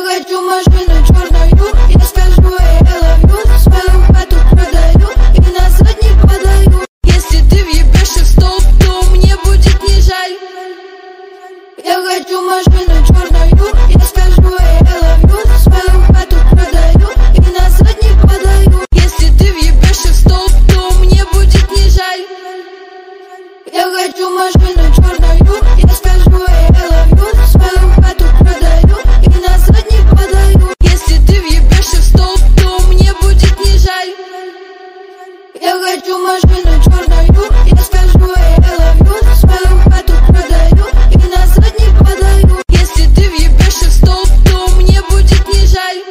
хочу машину черную, я скажу I love you. Свою хату продаю и назад не подаю. Если ты въебешься в стол, то мне будет не жаль. Я хочу машину черную, я скажу I love you. Свою хату продаю и назад не подаю. Если ты въебешься в стол, то мне будет не жаль. Я хочу машину черную, я скажу I love you. Свою хату продаю и назад не подаю. Если ты въебешься в стол, то мне будет не жаль. Я хочу машину черную, я скажу I love you. Свою хату продаю и назад не подаю. Если ты въебешься в стол, то мне будет не жаль.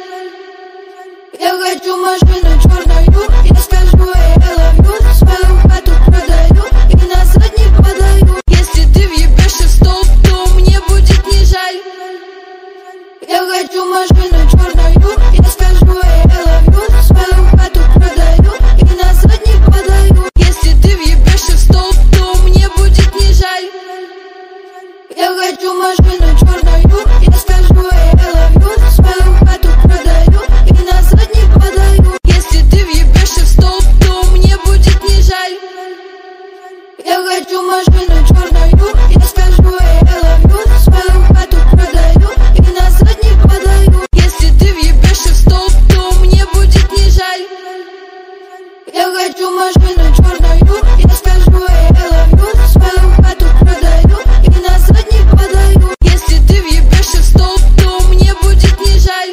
Я хочу машину черную, я скажу I love you. Свою хату продаю и назад не подаю. Если ты въебешься в стол, то мне будет не жаль. Я хочу машину черную, я скажу I love you. Свою хату продаю и назад не подаю. Если ты въебешься в стол, то мне будет не жаль. Я хочу машину черную, я скажу I love you. Свою хату продаю и назад не подаю. Если ты въебешься в стол, то мне будет не жаль. Я хочу машину черную, я скажу I love you. Свою хату продаю и назад не подаю. Если ты въебешься в стол, то мне будет не жаль. Я хочу машину черную, я скажу I love you. Свою хату продаю и назад не подаю. Если ты въебешься в стол, то мне будет не жаль.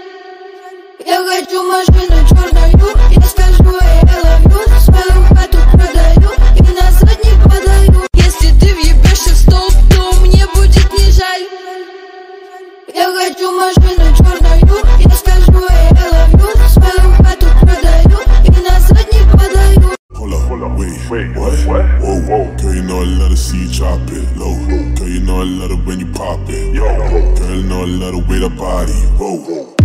Я хочу машину черную, я скажу I love you. Свою хату продаю и назад не подаю. Если ты въебешься в стол, то мне будет не жаль. Я хочу машину черную, я скажу I love you. Свою хату продаю и назад не подаю. Hold up, wait, what? Whoa, girl, you know I love to see you drop it low. Girl, you know I love it when you pop it. Girl, you know I love the way that body. Whoa.